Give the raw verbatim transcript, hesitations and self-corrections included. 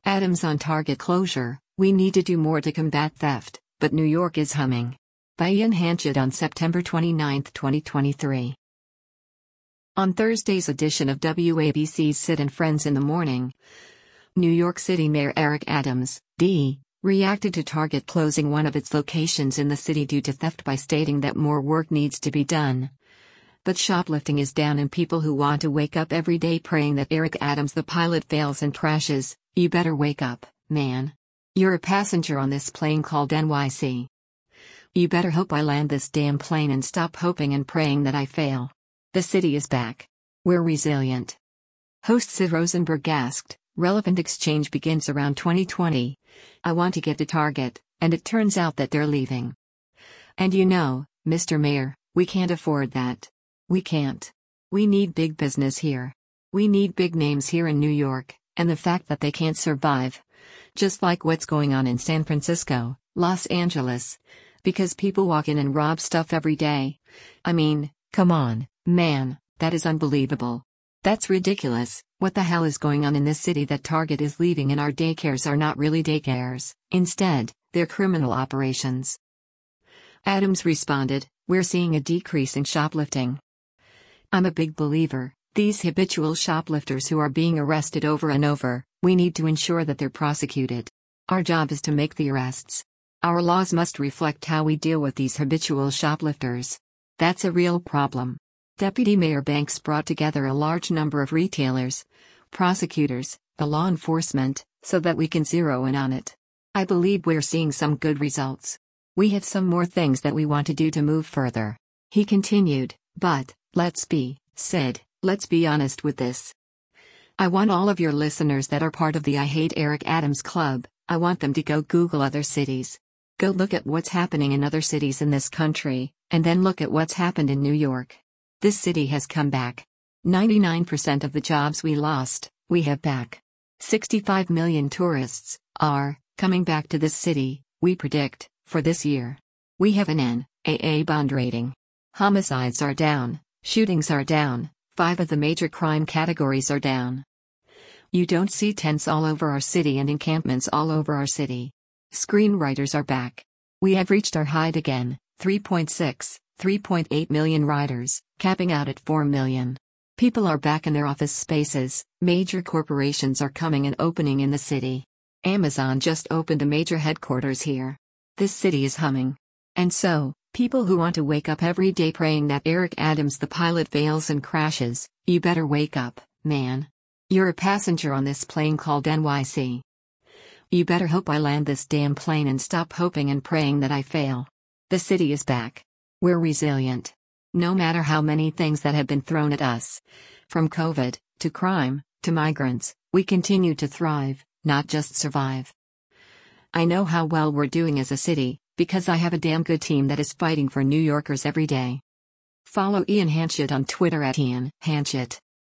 Adams on target closure, we need to do more to combat theft, but New York is humming. By Ian Hanchett on September twenty-ninth, twenty twenty-three. On Thursday's edition of W A B C's Sid and Friends in the Morning, New York City Mayor Eric Adams, D, reacted to Target closing one of its locations in the city due to theft by stating that more work needs to be done. But shoplifting is down and people who want to wake up every day praying that Eric Adams the pilot fails and crashes, you better wake up, man. You're a passenger on this plane called N Y C. You better hope I land this damn plane and stop hoping and praying that I fail. The city is back. We're resilient. Host Sid Rosenberg asked, relevant exchange begins around twenty twenty. I want to get to Target, and it turns out that they're leaving. And you know, Mister Mayor, we can't afford that. We can't. We need big business here. We need big names here in New York, and the fact that they can't survive. Just like what's going on in San Francisco, Los Angeles. Because people walk in and rob stuff every day. I mean, come on, man, that is unbelievable. That's ridiculous. What the hell is going on in this city that Target is leaving and our daycares are not really daycares, instead, they're criminal operations? Adams responded, we're seeing a decrease in shoplifting. I'm a big believer, these habitual shoplifters who are being arrested over and over, we need to ensure that they're prosecuted. Our job is to make the arrests. Our laws must reflect how we deal with these habitual shoplifters. That's a real problem. Deputy Mayor Banks brought together a large number of retailers, prosecutors, the law enforcement, so that we can zero in on it. I believe we're seeing some good results. We have some more things that we want to do to move further. He continued, but, let's be, Sid, let's be honest with this. I want all of your listeners that are part of the I Hate Eric Adams Club, I want them to go Google other cities. Go look at what's happening in other cities in this country, and then look at what's happened in New York. This city has come back. ninety-nine percent of the jobs we lost, we have back. sixty-five million tourists are coming back to this city, we predict, for this year. We have an N double A bond rating. Homicides are down, shootings are down, five of the major crime categories are down. You don't see tents all over our city and encampments all over our city. Screenwriters are back. We have reached our height again, three point six, three point eight million riders, capping out at four million. People are back in their office spaces, major corporations are coming and opening in the city. Amazon just opened a major headquarters here. This city is humming. And so, people who want to wake up every day praying that Eric Adams the pilot fails and crashes, you better wake up, man. You're a passenger on this plane called N Y C. You better hope I land this damn plane and stop hoping and praying that I fail. The city is back. We're resilient. No matter how many things that have been thrown at us, from COVID, to crime, to migrants, we continue to thrive, not just survive. I know how well we're doing as a city, because I have a damn good team that is fighting for New Yorkers every day. Follow Ian Hanchett on Twitter at Ian Hanchett.